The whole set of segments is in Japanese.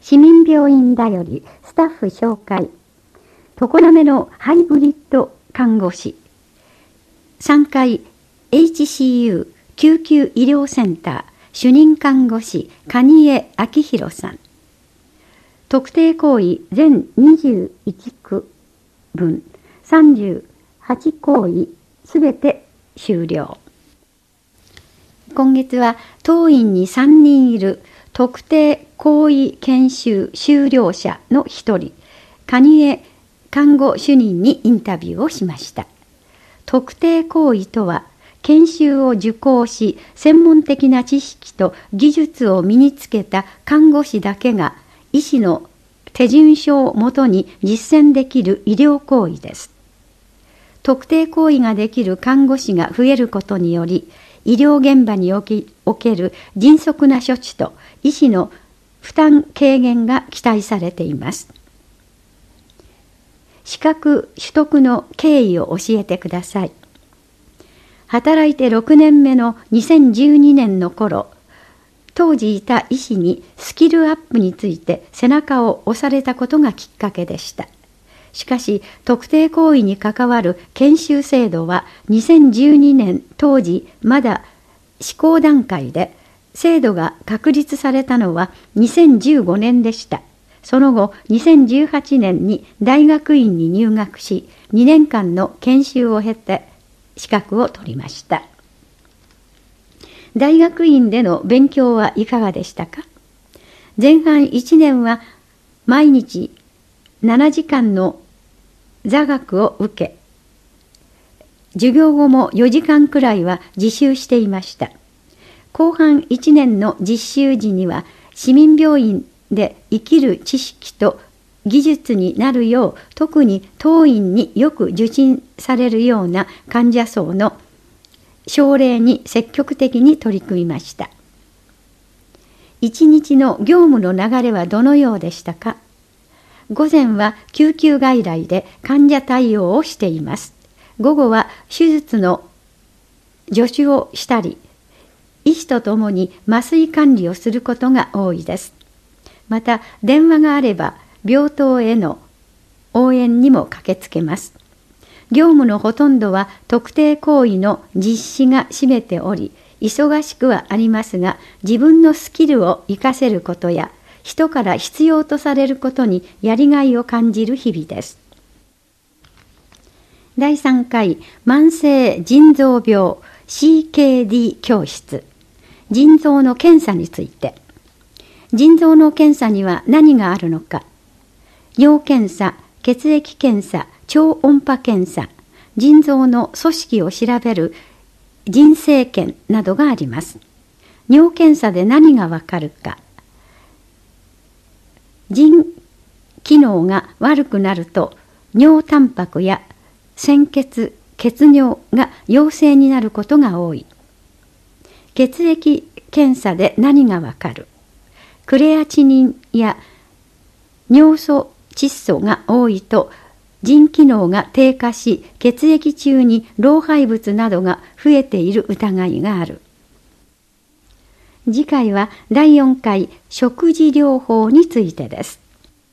市民病院だよりスタッフ紹介。常滑のハイブリッド看護師。3階 HCU 救急医療センター主任看護師蟹江明弘さん。特定行為全21区分38行為すべて終了。今月は当院に3人いる特定行為研修修了者の一人、蟹江看護主任にインタビューをしました。特定行為とは、研修を受講し、専門的な知識と技術を身につけた看護師だけが、医師の手順書をもとに実践できる医療行為です。特定行為ができる看護師が増えることにより、医療現場における迅速な処置と医師の負担軽減が期待されています。資格取得の経緯を教えてください。働いて6年目の2012年の頃、当時いた医師にスキルアップについて背中を押されたことがきっかけでした。しかし、特定行為に関わる研修制度は2012年当時まだ施行段階で、制度が確立されたのは2015年でした。その後、2018年に大学院に入学し、2年間の研修を経て資格を取りました。大学院での勉強はいかがでしたか？前半1年は毎日7時間の座学を受け、授業後も4時間くらいは自習していました。後半1年の実習時には市民病院で生きる知識と技術になるよう、特に当院によく受診されるような患者層の症例に積極的に取り組みました。一日の業務の流れはどのようでしたか？午前は救急外来で患者対応をしています。午後は手術の助手をしたり、医師とともに麻酔管理をすることが多いです。また、電話があれば病棟への応援にも駆けつけます。業務のほとんどは特定行為の実施が占めており、忙しくはありますが、自分のスキルを活かせることや、人から必要とされることにやりがいを感じる日々です。第3回慢性腎臓病 CKD 教室。腎臓の検査について。腎臓の検査には何があるのか。尿検査、血液検査、超音波検査、腎臓の組織を調べる腎生検などがあります。尿検査で何がわかるか。腎機能が悪くなると尿タンパクや鮮血、血尿が陽性になることが多い。血液検査で何がわかる。クレアチニンや尿素窒素が多いと腎機能が低下し、血液中に老廃物などが増えている疑いがある。次回は第4回食事療法についてです。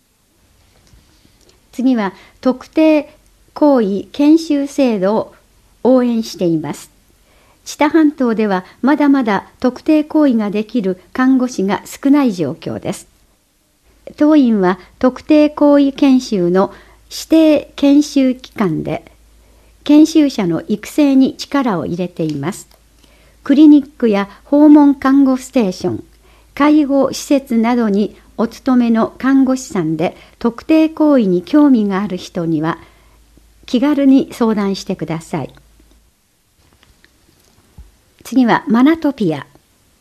次は特定行為研修制度を応援しています。知多半島ではまだまだ特定行為ができる看護師が少ない状況です。当院は特定行為研修の指定研修機関で研修者の育成に力を入れています。クリニックや訪問看護ステーション、介護施設などにお勤めの看護師さんで特定行為に興味がある人には気軽に相談してください。次はマナトピア。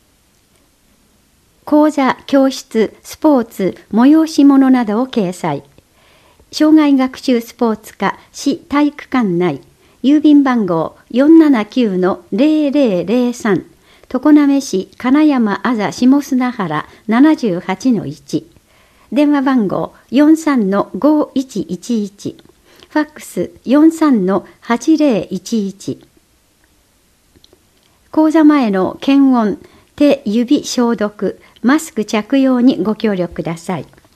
講座、教室、スポーツ、催し物などを掲載。障害学習スポーツ科市体育館内、郵便番号 479-0003、常滑市金山あざ下砂原 78-1、電話番号 43-5111、ファックス 43-8011。講座前の検温、手指消毒、マスク着用にご協力ください。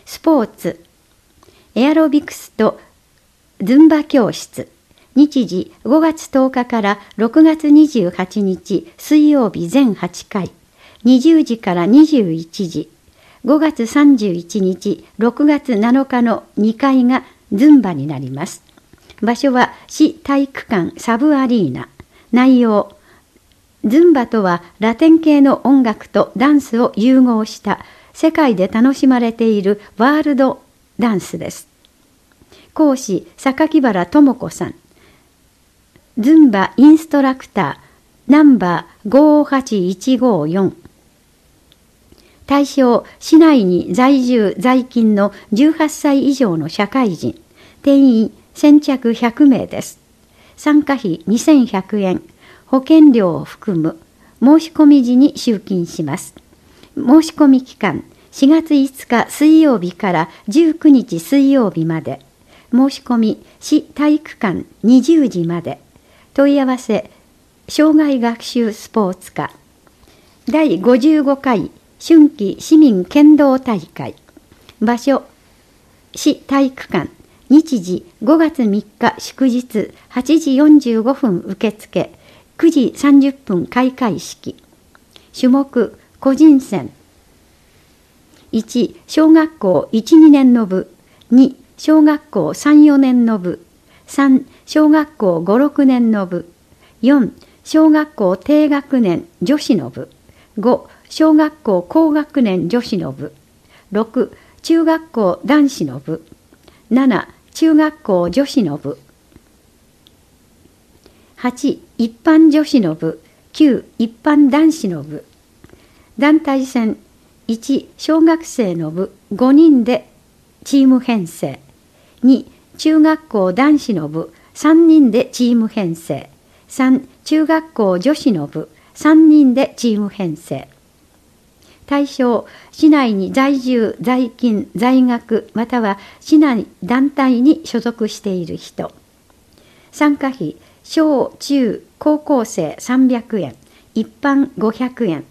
スポーツ、エアロビクスとズンバ教室。日時5月10日から6月28日水曜日全8回。20時から21時。5月31日、6月7日の2回がズンバになります。場所は市体育館サブアリーナ。内容、ズンバとはラテン系の音楽とダンスを融合した世界で楽しまれているワールドダンスです。講師、榊原智子さん。ズンバインストラクター、ナンバー58154。対象、市内に在住在勤の18歳以上の社会人。定員、先着100名です。参加費2100円。保険料を含む。申し込み時に集金します。申し込み期間、4月5日水曜日から19日水曜日まで。申し込み、市体育館20時まで。問い合わせ、障害学習スポーツ科。第55回春季市民剣道大会。場所、市体育館。日時5月3日祝日8時45分受付。9時30分開会式。種目、個人戦。1、小学校1、2年の部。2、小学校3、4年の部。3、小学校5、6年の部。4、小学校低学年女子の部。5、小学校高学年女子の部。6、中学校男子の部。7、中学校女子の部。8、一般女子の部。9、一般男子の部。団体戦。1、小学生の部5人でチーム編成。2、中学校男子の部3人でチーム編成。3、中学校女子の部3人でチーム編成。対象、市内に在住、在勤、在学、または市内団体に所属している人。参加費、小中高校生300円、一般500円。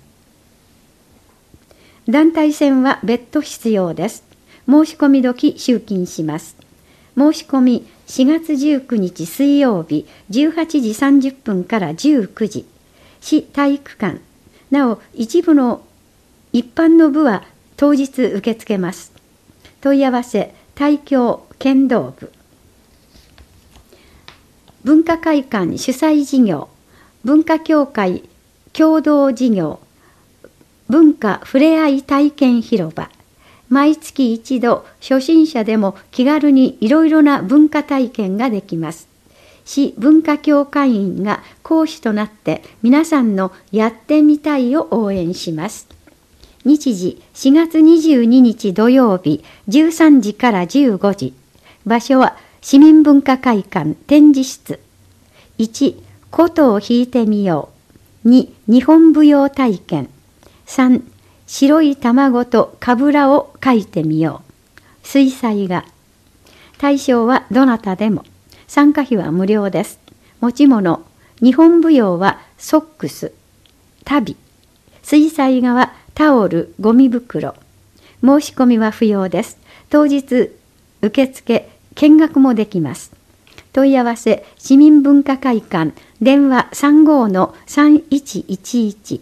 団体戦は別途必要です。申し込み時集金します。申し込み4月19日水曜日18時30分から19時。市体育館。なお、一部の一般の部は当日受け付けます。問い合わせ、体教剣道部。文化会館主催事業、文化協会共同事業、文化ふれあい体験広場。毎月一度、初心者でも気軽にいろいろな文化体験ができます。市文化協会員が講師となって皆さんのやってみたいを応援します。日時4月22日土曜日13時から15時。場所は市民文化会館展示室。1、琴を弾いてみよう。2、日本舞踊体験。3、白い卵とかぶらを描いてみよう。水彩画。対象はどなたでも。参加費は無料です。持ち物。日本舞踊はソックス、足袋。水彩画はタオル、ゴミ袋。申し込みは不要です。当日、受付、見学もできます。問い合わせ、市民文化会館、電話 35-3111。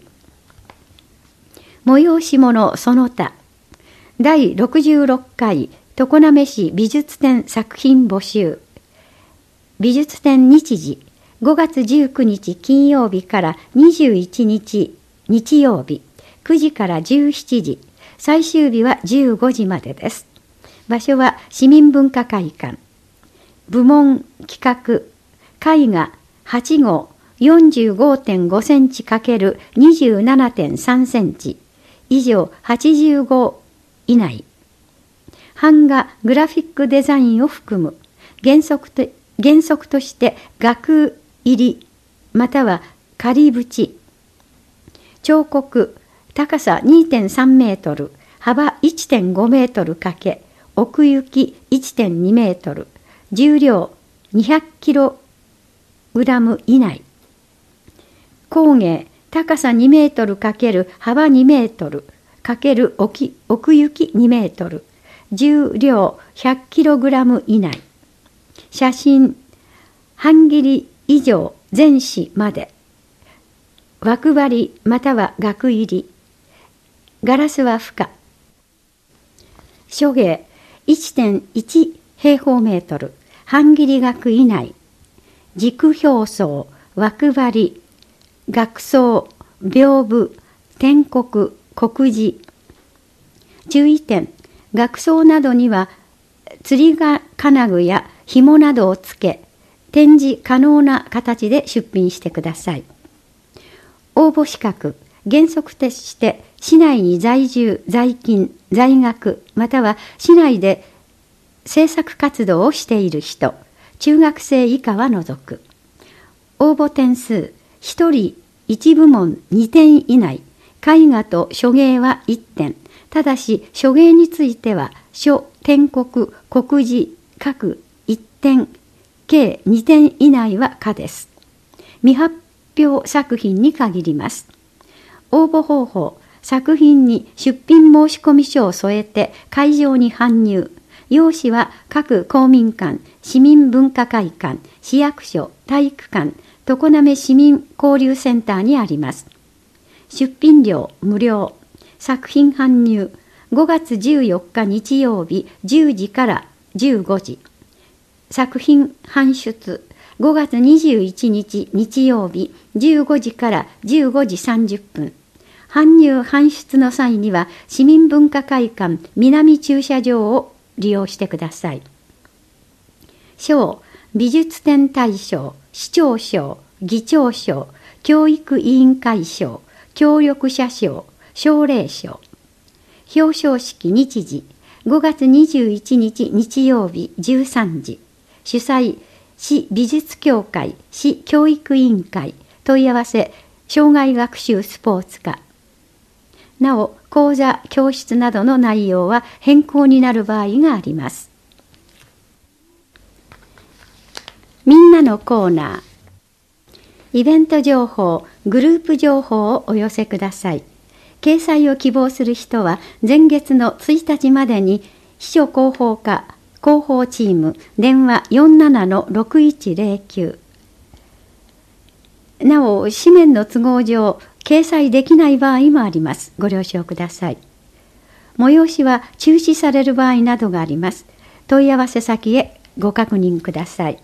催し物その他。第66回常滑市美術展作品募集。美術展日時、5月19日金曜日から21日日曜日、9時から17時、最終日は15時までです。場所は市民文化会館。部門企画、絵画8号 45.5 センチ ×27.3 センチ、以上85以内。版画グラフィックデザインを含む。原則として額入りまたは仮縁。彫刻高さ 2.3 メートル、幅 1.5 メートル×奥行き 1.2 メートル、重量200キログラム以内。工芸高さ2メートル×幅2メートル×奥行き2メートル、 重量 100kg 以内。写真、半切り以上全紙まで。枠張りまたは額入り。ガラスは不可。諸芸 1.1 平方メートル。半切り額以内。軸表層、枠張り、額装、屏風、篆刻、刻字。注意点、額装などには釣り金具や紐などをつけ、展示可能な形で出品してください。応募資格、原則として市内に在住、在勤、在学、または市内で制作活動をしている人、中学生以下は除く。応募点数、1人1部門2点以内、絵画と書芸は1点。ただし、書芸については、書、篆刻、刻字、各1点、計2点以内は可です。未発表作品に限ります。応募方法、作品に出品申込書を添えて会場に搬入。用紙は各公民館、市民文化会館、市役所、体育館、常滑市民交流センターにあります。出品料無料。作品搬入5月14日日曜日10時から15時。作品搬出5月21日日曜日15時から15時30分。搬入搬出の際には市民文化会館南駐車場を利用してください。賞、美術展大賞、市長賞、議長賞、教育委員会賞、協力者賞、奨励賞。表彰式日時5月21日日曜日13時。主催、市美術協会、市教育委員会。問い合わせ、障害学習スポーツ課。なお、講座、教室などの内容は変更になる場合があります。みんなのコーナー。イベント情報、グループ情報をお寄せください。掲載を希望する人は前月の1日までに秘書広報課広報チーム電話 47-6109。なお、紙面の都合上掲載できない場合もあります。ご了承ください。催しは中止される場合などがあります。問い合わせ先へご確認ください。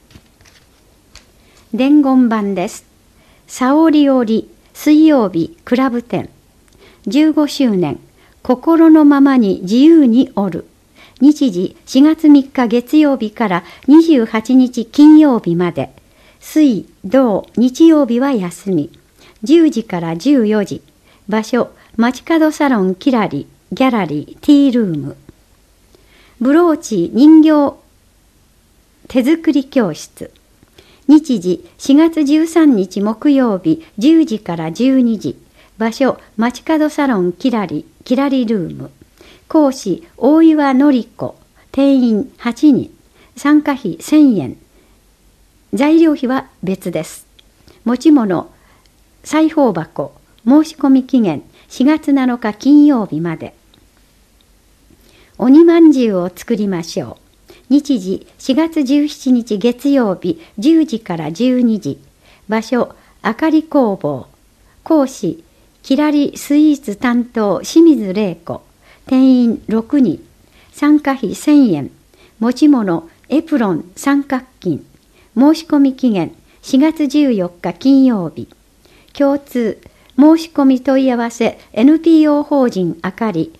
伝言版です。さおりおり水曜日クラブ展15周年心のままに自由におる。日時4月3日月曜日から28日金曜日まで。水土日曜日は休み。10時から14時。場所街角サロンキラリギャラリーティールーム。ブローチ人形手作り教室。日時4月13日木曜日10時から12時。場所街角サロンキラリルーム。講師大岩典子。定員8人。参加費1000円。材料費は別です。持ち物裁縫箱。申し込み期限4月7日金曜日まで。鬼まんじゅうを作りましょう。日時4月17日月曜日10時から12時。場所あかり工房。講師きらりスイーツ担当清水玲子。定員6人。参加費1000円。持ち物エプロン三角巾。申し込み期限4月14日金曜日。共通申し込み問い合わせ NPO 法人あかり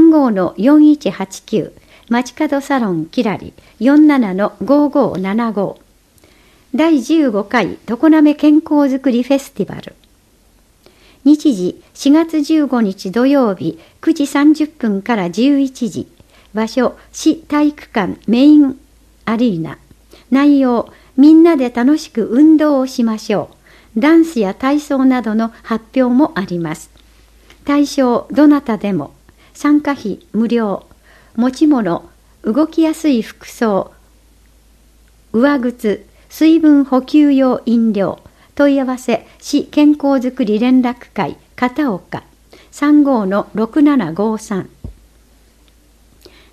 35-4189 街角サロンキラリ 47-5575。第15回常滑健康づくりフェスティバル。日時4月15日土曜日9時30分から11時。場所市体育館メインアリーナ。内容みんなで楽しく運動をしましょう。ダンスや体操などの発表もあります。対象どなたでも。参加費無料。持ち物動きやすい服装、上靴、水分補給用飲料。問い合わせ市健康づくり連絡会片岡 35-6753。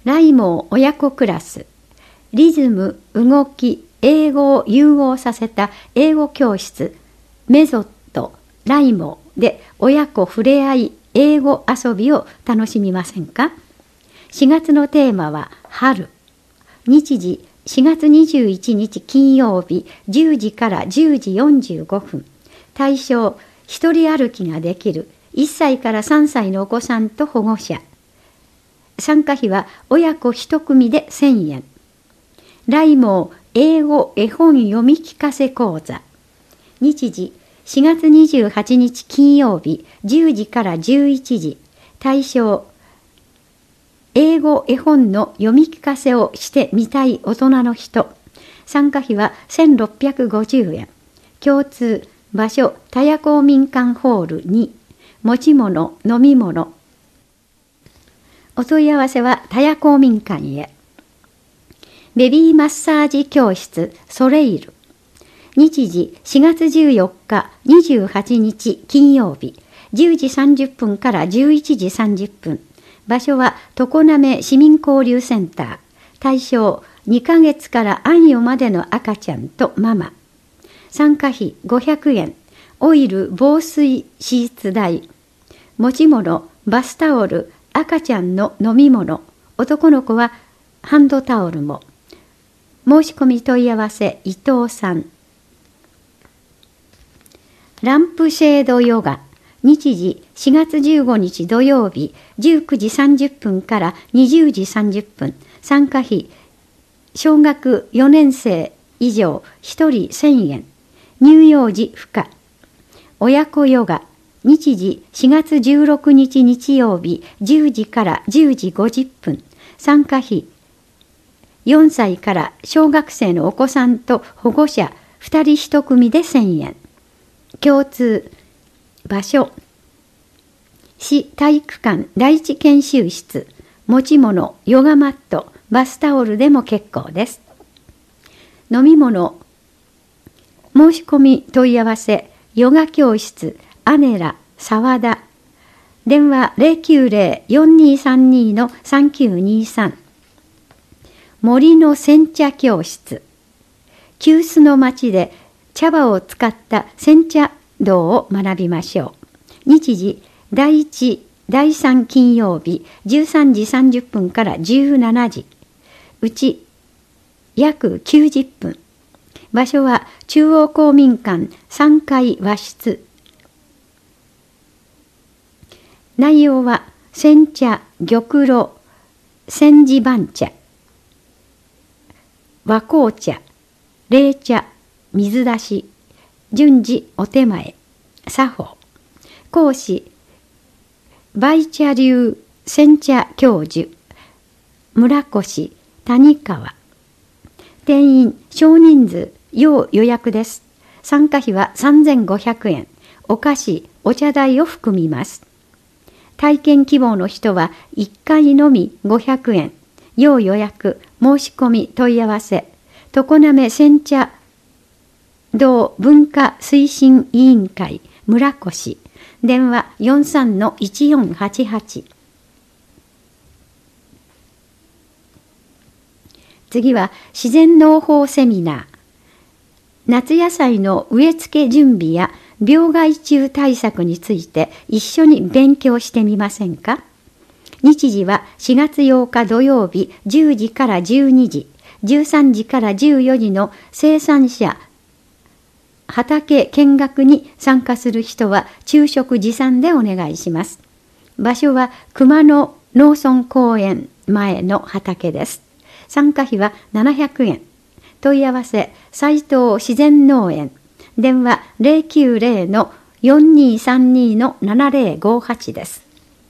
来毛親子クラス、リズム、動き、英語を融合させた英語教室、メゾット、来毛で親子触れ合い英語遊びを楽しみませんか。4月のテーマは春。日時4月21日金曜日10時から10時45分。対象、一人歩きができる1歳から3歳のお子さんと保護者。参加費は親子1組で1000円。来毛英語絵本読み聞かせ講座。日時4月28日金曜日10時から11時。対象、英語絵本の読み聞かせをしてみたい大人の人。参加費は1650円。共通、場所、田谷公民館ホール2。持ち物、飲み物。お問い合わせは田谷公民館へ。ベビーマッサージ教室ソレイル。日時4月14日28日金曜日10時30分から11時30分。場所は常滑市民交流センター。対象、2ヶ月から安養までの赤ちゃんとママ。参加費500円。オイル防水シーツ代。持ち物、バスタオル、赤ちゃんの飲み物。男の子はハンドタオルも。申し込み問い合わせ伊藤さん。ランプシェードヨガ。日時4月15日土曜日19時30分から20時30分。参加費、小学4年生以上1人1000円。乳幼児不可。親子ヨガ。日時4月16日日曜日10時から10時50分。参加費、4歳から小学生のお子さんと保護者2人1組で1000円。共通、場所、市体育館第一研修室。持ち物、ヨガマット、バスタオルでも結構です。飲み物、申し込み問い合わせ、ヨガ教室アネラ沢田。電話 090-4232-3923。森の煎茶教室。急須の町で茶葉を使った煎茶道を学びましょう。日時第1、第3金曜日13時30分から17時。うち約90分。場所は中央公民館3階和室。内容は煎茶、玉露、煎じ番茶、和紅茶、冷茶、水出し、順次お手前、作法。講師、梅茶流煎茶教授、村越、谷川。定員、少人数、要予約です。参加費は3500円。お菓子、お茶代を含みます。体験希望の人は1回のみ500円。要予約、申し込み問い合わせ。常滑煎茶道文化推進委員会村越。電話 43-1488。次は自然農法セミナー。夏野菜の植え付け準備や病害虫対策について一緒に勉強してみませんか。日時は4月8日土曜日10時から12時、13時から14時の生産者畑見学に参加する人は昼食持参でお願いします。場所は熊野農村公園前の畑です。参加費は700円。問い合わせ、斉藤自然農園。電話 090-4232-7058 です。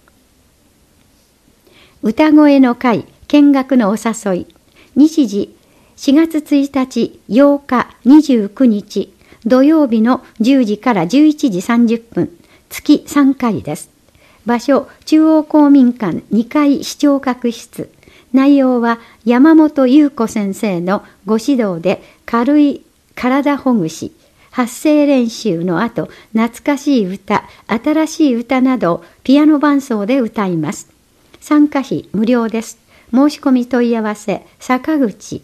歌声の会見学のお誘い。日時4月1日、8日、29日。土曜日の10時から11時30分、月3回です。場所、中央公民館2階視聴覚室。内容は山本優子先生のご指導で軽い体ほぐし、発声練習の後、懐かしい歌、新しい歌などピアノ伴奏で歌います。参加費無料です。 申し込み問い合わせ坂口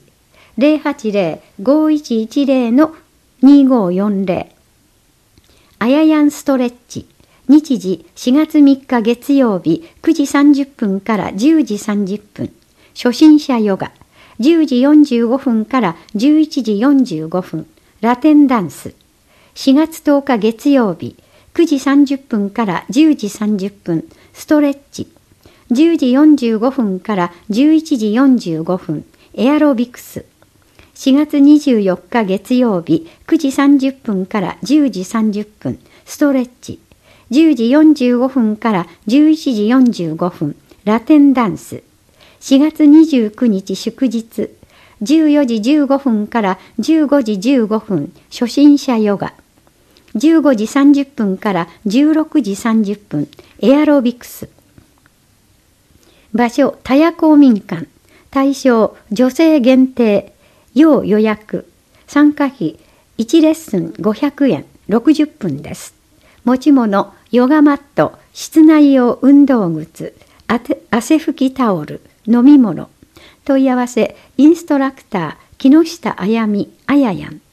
080-5110-2540 あややんストレッチ日時4月3日月曜日9時30分から10時30分初心者ヨガ10時45分から11時45分ラテンダンス4月10日月曜日9時30分から10時30分ストレッチ10時45分から11時45分エアロビクス4月24日月曜日9時30分から10時30分ストレッチ10時45分から11時45分ラテンダンス4月29日祝日14時15分から15時15分初心者ヨガ15時30分から16時30分エアロビクス場所田谷公民館対象女性限定要予約参加費1レッスン500円60分です持ち物ヨガマット室内用運動靴汗拭きタオル飲み物問い合わせインストラクター木下あやみあややん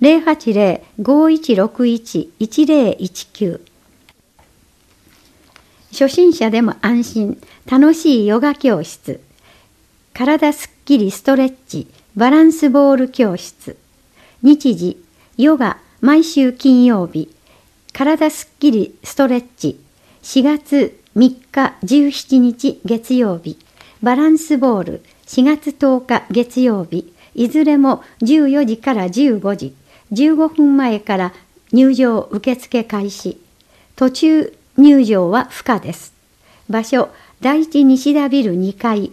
080-5161-1019 初心者でも安心楽しいヨガ教室体すっきりストレッチバランスボール教室日時ヨガ毎週金曜日体すっきりストレッチ4月3日17日月曜日バランスボール4月10日月曜日いずれも14時から15時15分前から入場受付開始途中入場は不可です場所第一西田ビル2階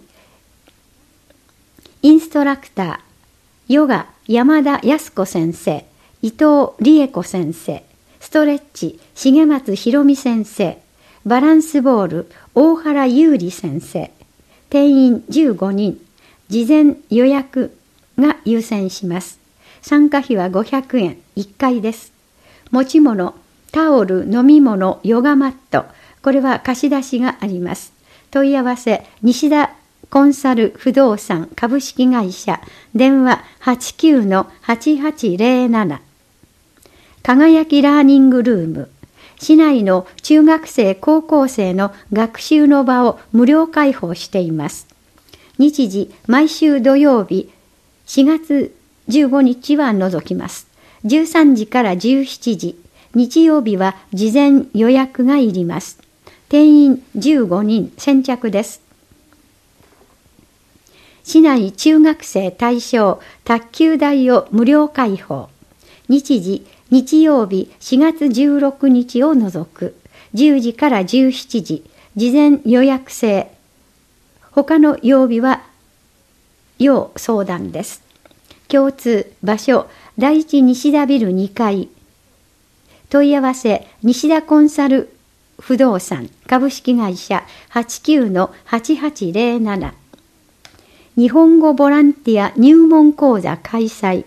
インストラクターヨガ山田康子先生伊藤理恵子先生ストレッチ重松博美先生バランスボール大原優里先生定員15人事前予約が優先します参加費は500円1回です持ち物タオル飲み物ヨガマットこれは貸し出しがあります問い合わせ西田コンサル不動産株式会社電話 89-8807 輝きラーニングルーム市内の中学生高校生の学習の場を無料開放しています日時毎週土曜日4月15日は除きます13時から17時日曜日は事前予約がいります定員15人先着です市内中学生対象卓球台を無料開放日時日曜日4月16日を除く10時から17時事前予約制他の曜日は要相談です共通場所第一西田ビル2階問い合わせ西田コンサル不動産株式会社 89-8807 日本語ボランティア入門講座開催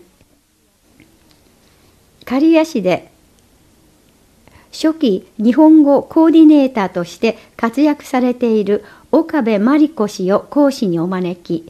刈谷市で初期日本語コーディネーターとして活躍されている岡部真理子氏を講師にお招き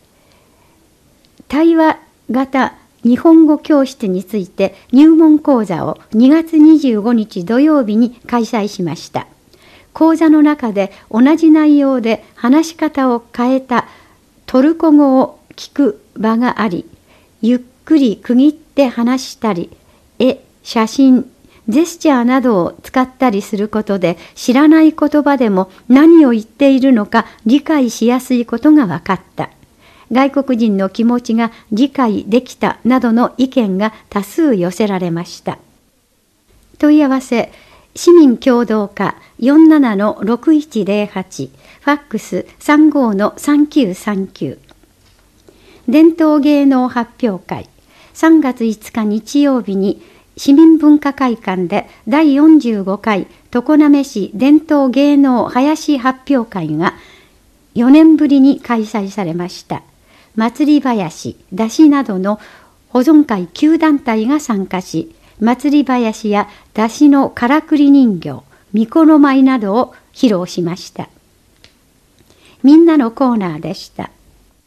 対話型日本語教室について入門講座を2月25日土曜日に開催しました。講座の中で同じ内容で話し方を変えたトルコ語を聞く場があり、ゆっくり区切って話したり、絵、写真、ジェスチャーなどを使ったりすることで知らない言葉でも何を言っているのか理解しやすいことが分かった。外国人の気持ちが理解できたなどの意見が多数寄せられました。問い合わせ、市民協働課 47-6108 ファックス 35-3939 伝統芸能発表会3月5日日曜日に市民文化会館で第45回常滑市伝統芸能林発表会が4年ぶりに開催されました。祭り林、出しなどの保存会9団体が参加し、祭り林や出しのからくり人形、みこの舞などを披露しました。 みんなのコーナーでした。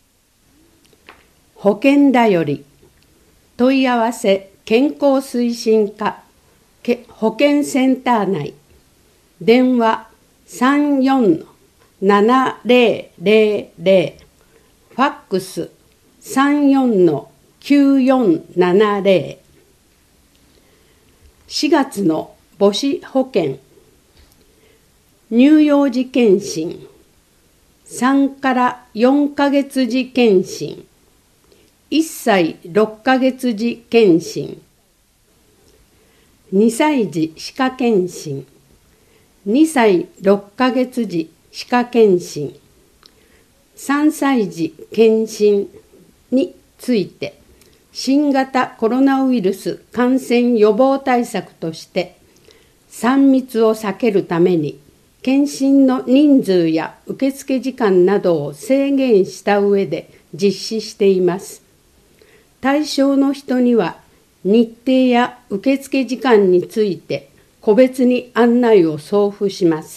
保険だより問い合わせ健康推進課保健センター内電話34-7000ファックス34-9470 4月の母子保険乳幼児健診3から4ヶ月児健診1歳6ヶ月児健診2歳児歯科健診2歳6ヶ月児歯科健診3歳児健診について新型コロナウイルス感染予防対策として3密を避けるために検診の人数や受付時間などを制限した上で実施しています。対象の人には日程や受付時間について個別に案内を送付します。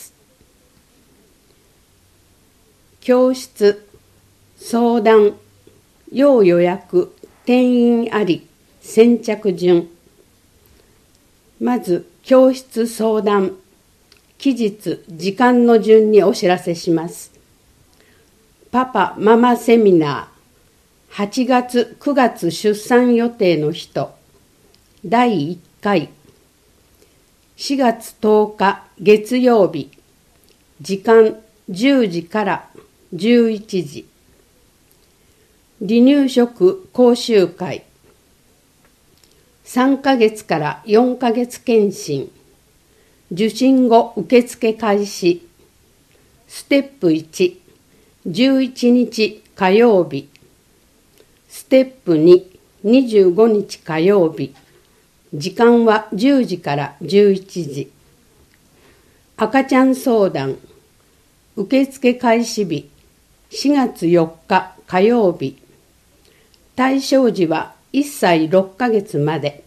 教室、相談、要予約、定員あり、先着順。まず、教室相談、期日、時間の順にお知らせします。パパ・ママセミナー、8月・9月出産予定の人、第1回、4月10日月曜日、時間10時から11時、離乳食講習会、3ヶ月から4ヶ月検診、受診後受付開始、ステップ1、11日火曜日、ステップ2、25日火曜日、時間は10時から11時。赤ちゃん相談、受付開始日、4月4日火曜日。対象時は1歳6ヶ月まで。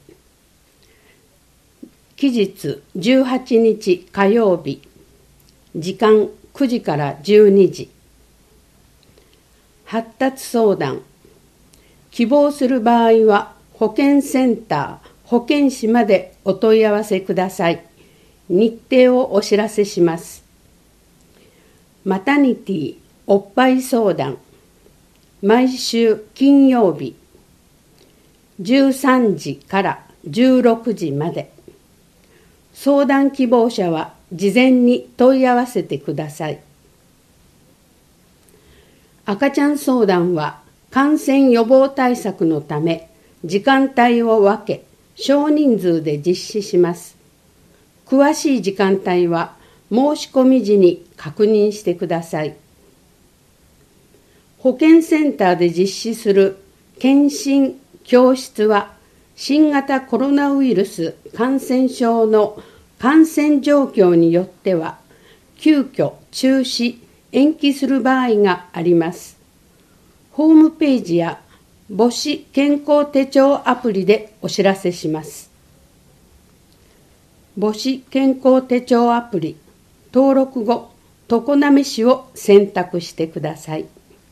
期日18日火曜日。時間9時から12時。発達相談、希望する場合は保健センター、保健師までお問い合わせください。日程をお知らせします。マタニティおっぱい相談、毎週金曜日、13時から16時まで。相談希望者は事前に問い合わせてください。赤ちゃん相談は感染予防対策のため、時間帯を分け、少人数で実施します。詳しい時間帯は申し込み時に確認してください。保健センターで実施する検診教室は新型コロナウイルス感染症の感染状況によっては急遽中止・延期する場合があります。ホームページや母子健康手帳アプリでお知らせします。母子健康手帳アプリ登録後、常滑市を選択してください。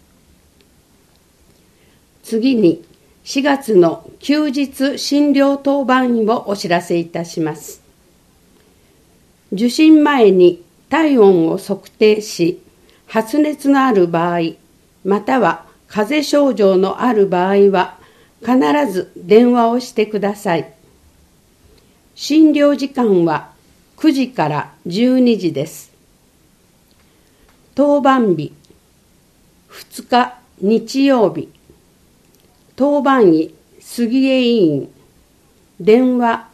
次に4月の休日診療当番医をお知らせいたします。受診前に体温を測定し、発熱のある場合、または風邪症状のある場合は必ず電話をしてください。診療時間は9時から12時です。当番日2日日曜日、当番医杉江医院、電話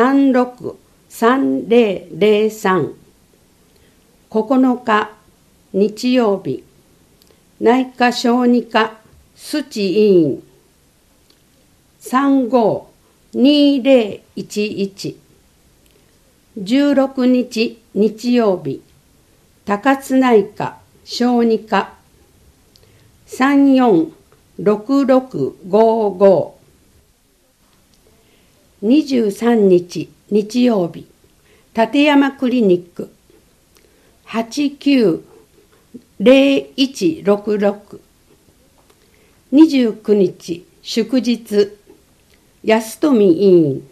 363003、9日日曜日、内科小児科須知医院、352011、16日日曜日、高津内科小児科、346655、23日日曜日、立山クリニック 0166。29日祝日、安富委員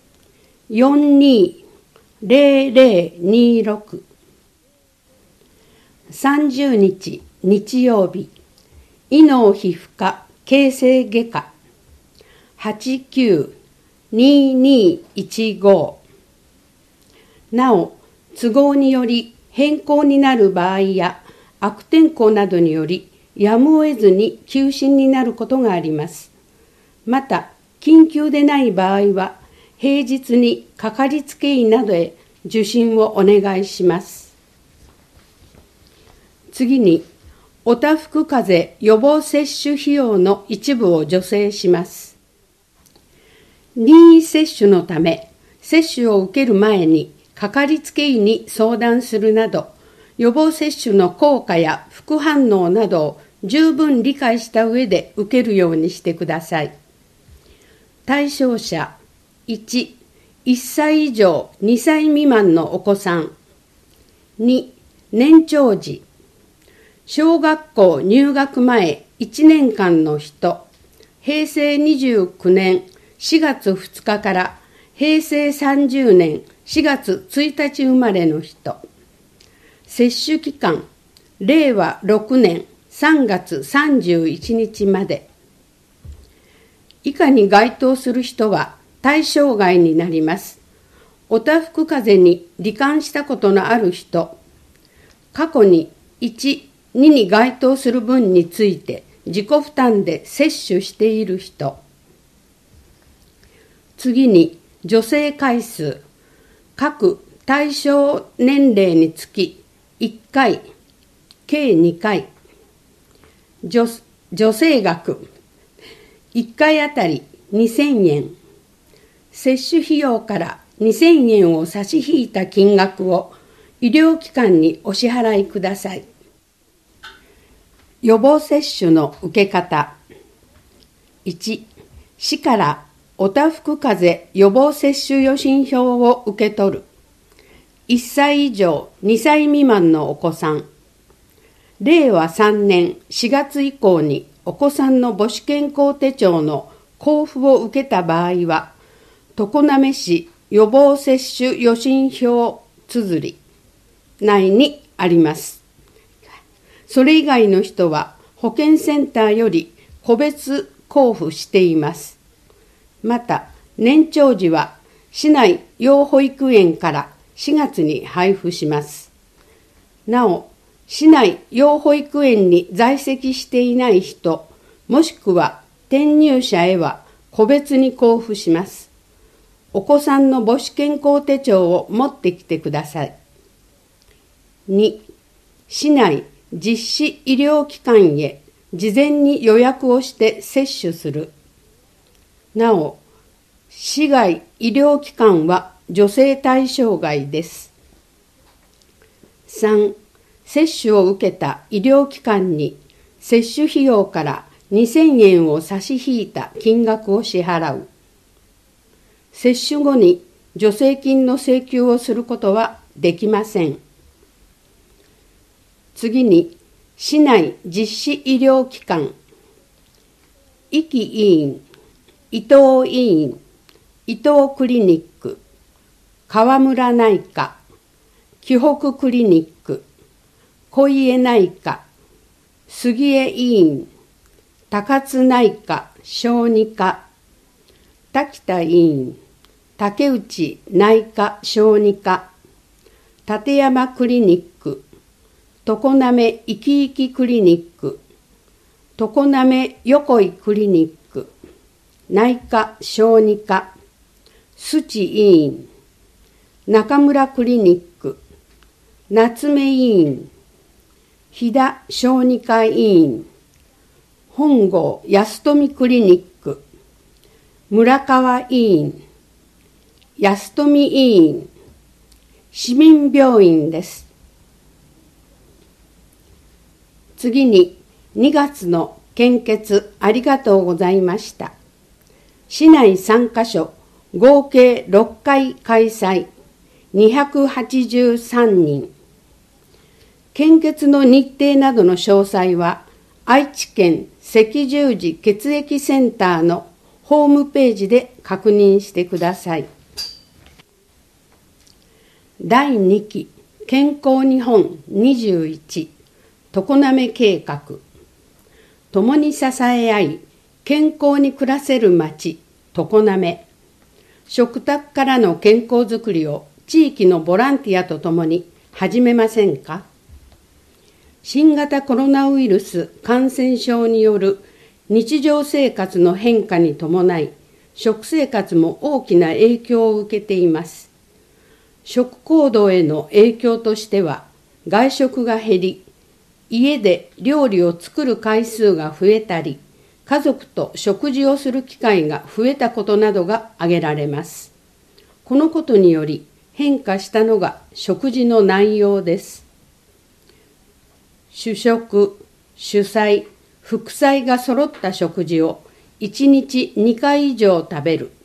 420026。30日日曜日、医能皮膚科形成外科892215。なお、都合により変更になる場合や悪天候などによりやむを得ずに休診になることがあります。また、緊急でない場合は平日にかかりつけ医などへ受診をお願いします。次に、おたふく風邪予防接種費用の一部を助成します。任意接種のため、接種を受ける前にかかりつけ医に相談するなど、予防接種の効果や副反応などを十分理解した上で受けるようにしてください。対象者1、1歳以上2歳未満のお子さん。2、年長児。小学校入学前1年間の人。平成29年4月2日から平成30年4月1日生まれの人。接種期間、令和6年3月31日まで。以下に該当する人は対象外になります。おたふく風邪に罹患したことのある人、過去に1、2に該当する分について自己負担で接種している人。次に、助成回数、各対象年齢につき1回、計2回。助成額、1回あたり2000円。接種費用から2000円を差し引いた金額を医療機関にお支払いください。予防接種の受け方。1、市からおたふく風邪予防接種予診票を受け取る。1歳以上2歳未満のお子さん。令和3年4月以降にお子さんの母子健康手帳の交付を受けた場合は、常滑市予防接種予診票綴り内にあります。それ以外の人は保健センターより個別交付しています。また、年長児は市内養保育園から4月に配布します。なお、市内養保育園に在籍していない人、もしくは転入者へは個別に交付します。お子さんの母子健康手帳を持ってきてください。2、市内実施医療機関へ事前に予約をして接種する。なお、市外医療機関は助成対象外です。3、接種を受けた医療機関に接種費用から2000円を差し引いた金額を支払う。接種後に助成金の請求をすることはできません。次に、市内実施医療機関、壱岐医院、伊藤医院、伊藤クリニック、川村内科、紀北クリニック、小家内科、杉江医院、高津内科小児科、滝田医院、竹内内科小児科、立山クリニック、常滑いきいきクリニック、常滑横井クリニック、内科小児科、須知医院、中村クリニック、夏目医院、飛騨小児科医院、本郷安富クリニック、村川医院、安富医院、市民病院です。次に、2月の献血ありがとうございました。市内3カ所、合計6回開催、283人。 献血の日程などの詳細は愛知県赤十字血液センターのホームページで確認してください。第2期健康日本21常滑計画、共に支え合い健康に暮らせる町常滑、食卓からの健康づくりを地域のボランティアとともに始めませんか。新型コロナウイルス感染症による日常生活の変化に伴い、食生活も大きな影響を受けています。食行動への影響としては、外食が減り、家で料理を作る回数が増えたり、家族と食事をする機会が増えたことなどが挙げられます。このことにより変化したのが食事の内容です。主食、主菜、副菜が揃った食事を1日2回以上食べる。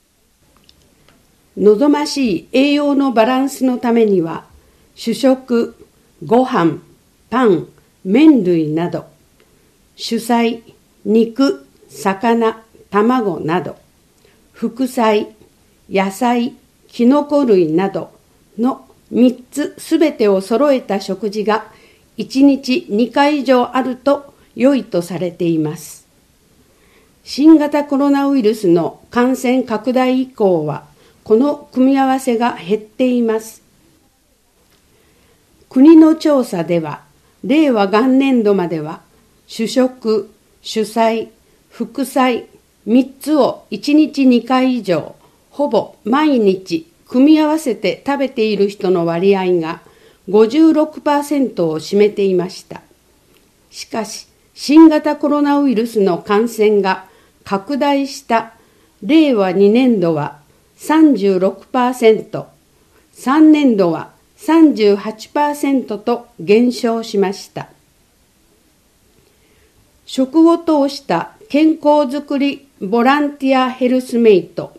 望ましい栄養のバランスのためには、主食、ご飯、パン、麺類など、主菜、肉、魚、卵など、副菜、野菜、きのこ類などの3つすべてを揃えた食事が1日2回以上あると良いとされています。新型コロナウイルスの感染拡大以降は、この組み合わせが減っています。国の調査では、令和元年度までは、主食、主菜、副菜3つを1日2回以上、ほぼ毎日組み合わせて食べている人の割合が 56% を占めていました。しかし、新型コロナウイルスの感染が拡大した令和2年度は 36%、3年度は 38% と減少しました。食を通した健康づくりボランティアヘルスメイト、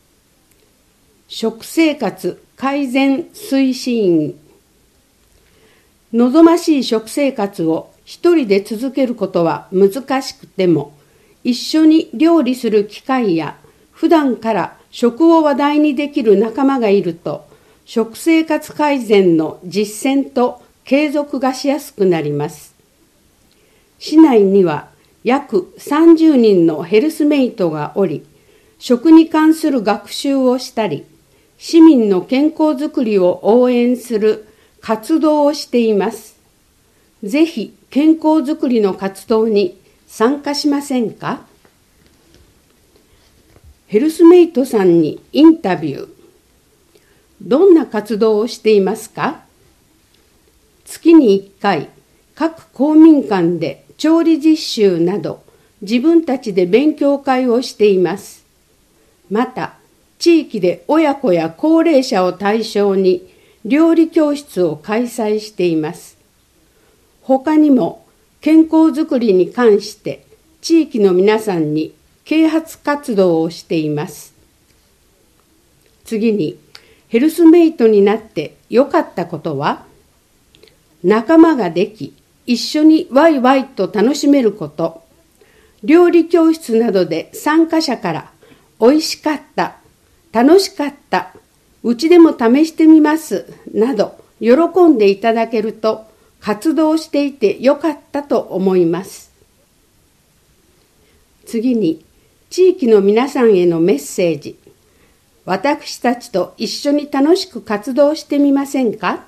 食生活改善推進員。望ましい食生活を一人で続けることは難しくても、一緒に料理する機会や普段から食を話題にできる仲間がいると、食生活改善の実践と継続がしやすくなります。市内には約30人のヘルスメイトがおり、食に関する学習をしたり、市民の健康づくりを応援する活動をしています。ぜひ健康づくりの活動に参加しませんか？ヘルスメイトさんにインタビュー。どんな活動をしていますか？月に1回、各公民館で調理実習など、自分たちで勉強会をしています。また、地域で親子や高齢者を対象に料理教室を開催しています。他にも健康づくりに関して地域の皆さんに啓発活動をしています。次に、ヘルスメイトになって良かったことは、仲間ができ、一緒にワイワイと楽しめること、料理教室などで参加者から美味しかった、楽しかった、うちでも試してみますなど喜んでいただけると活動していてよかったと思います。次に、地域の皆さんへのメッセージ。私たちと一緒に楽しく活動してみませんか？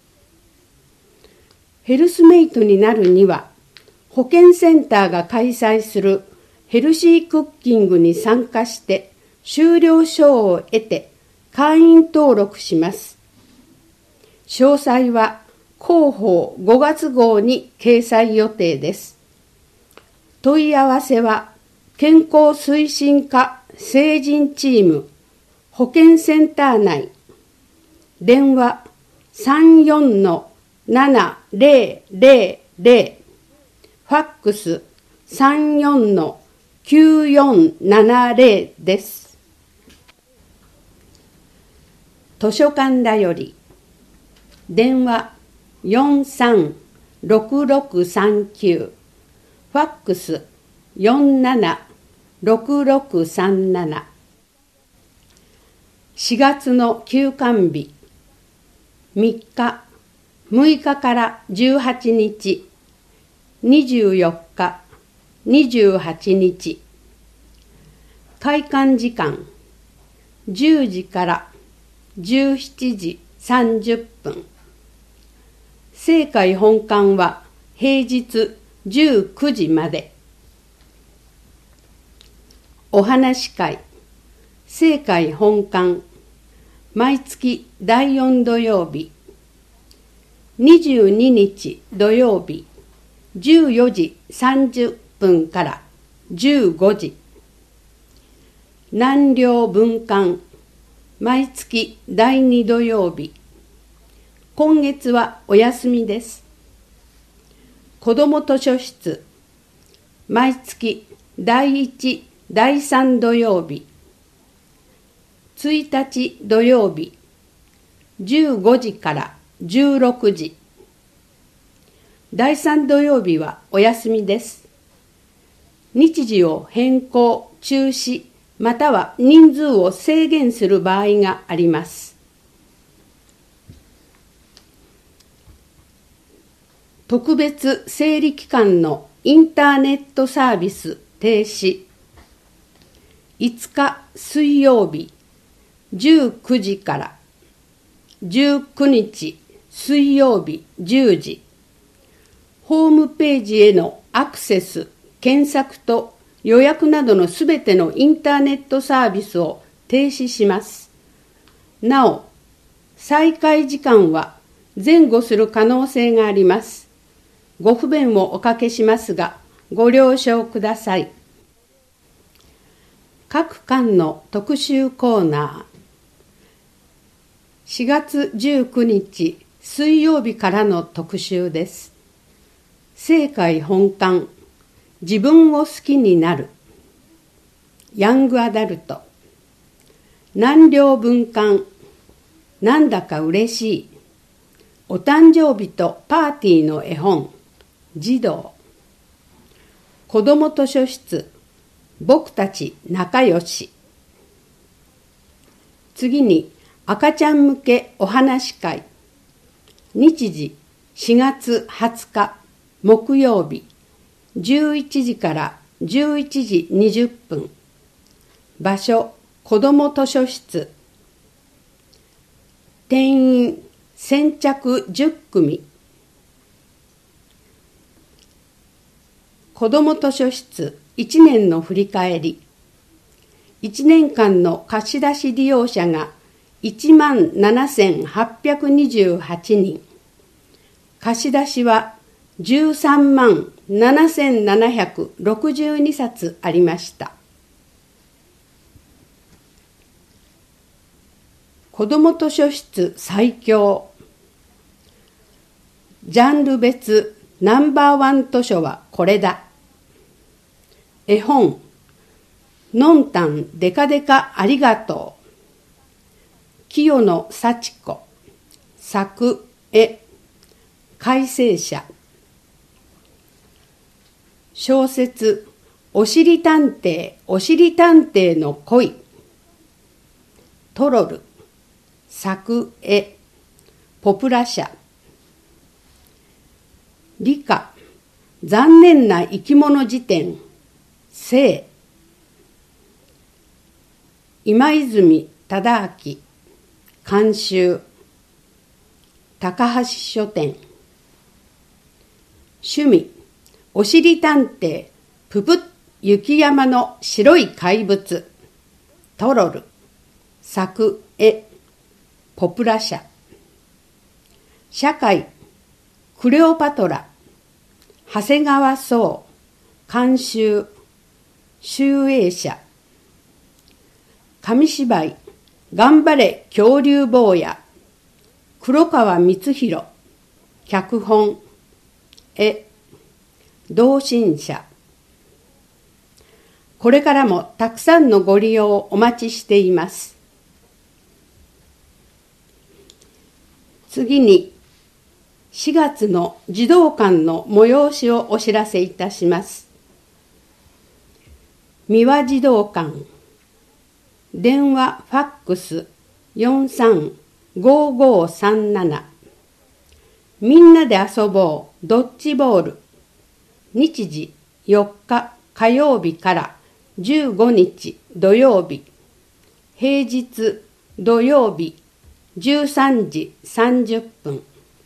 ヘルスメイトになるには、保健センターが開催するヘルシークッキングに参加して修了証を得て会員登録します。詳細は広報5月号に掲載予定です。問い合わせは健康推進課成人チーム保健センター内、電話 34-7000、ファックス 34-9470 です。図書館だより、電話 436639、ファックス476637。4月の休館日、3日、6日から18日、24日、28日。開館時間、10時から17時30分。聖会本館は平日19時まで。お話会、聖会本館、毎月第4土曜日、22日土曜日、14時30分から15時。南陵分館、毎月第2土曜日。今月はお休みです。子ども図書室、毎月第1、第3土曜日。1日土曜日、15時から16時。第3土曜日はお休みです。日時を変更、中止、または人数を制限する場合があります。特別整理期間のインターネットサービス停止。5日水曜日19時から19日水曜日10時。ホームページへのアクセス、検索と予約などのすべてのインターネットサービスを停止します。なお、再開時間は前後する可能性があります。ご不便をおかけしますが、ご了承ください。各館の特集コーナー。4月19日水曜日からの特集です。聖会本館、自分を好きになる。ヤングアダルト。南陵分館、なんだか嬉しい。お誕生日とパーティーの絵本、児童。子ども図書室、僕たち仲良し。次に赤ちゃん向けお話会。日時4月20日木曜日11時から11時20分。場所子ども図書室。定員先着10組。子ども図書室1年の振り返り。1年間の貸し出し利用者が17,828人。貸し出しは137,762冊ありました。子ども図書室最強。ジャンル別ナンバーワン図書はこれだ。絵本、のんたんデカデカありがとう。清野幸子、作絵、改正者。小説、おしりたんてい、おしりたんていの恋。トロル、作絵、ポプラ社。理科、残念な生き物辞典、生。今泉忠明、監修。高橋書店。趣味、おしりたんてい、ぷぷっ雪山の白い怪物。トロル、作絵、ポプラ社。社会、クレオパトラ、長谷川壮、監修、集英社。紙芝居、頑張れ恐竜坊や、黒川光弘、脚本、絵、同心者。これからもたくさんのご利用をお待ちしています。次に、 4月の児童館の催しをお知らせいたします。三輪児童館、電話ファックス435537、みんなで遊ぼうドッジボール、日時4日火曜日から15日土曜日、平日土曜日13時30分。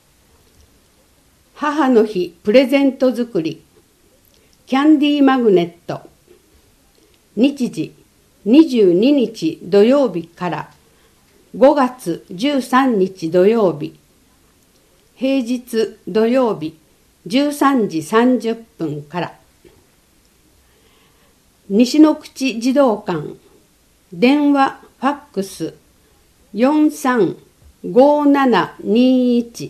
母の日プレゼント作り、キャンディーマグネット、日時22日土曜日から5月13日土曜日、平日土曜日13時30分から。西の口児童館、電話ファックス435721、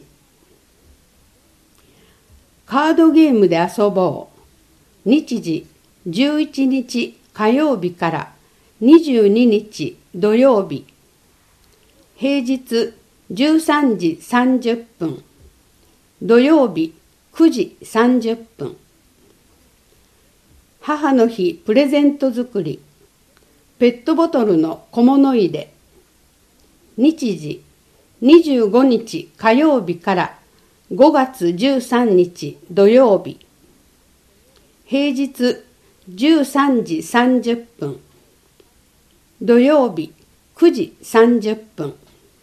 カードゲームで遊ぼう、日時11日火曜日から22日土曜日、平日13時30分、土曜日9時30分。母の日プレゼント作り、ペットボトルの小物入れ、日時25日火曜日から5月13日土曜日、平日13時30分、土曜日9時30分。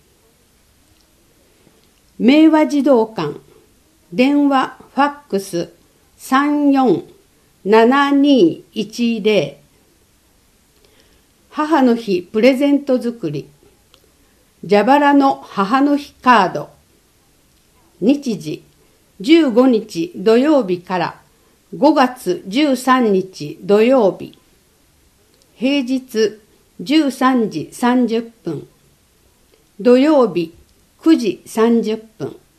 明和児童館、電話ファックス347210、母の日プレゼント作り、蛇腹の母の日カード、日時15日土曜日から5月13日土曜日、平日13時30分、土曜日9時30分。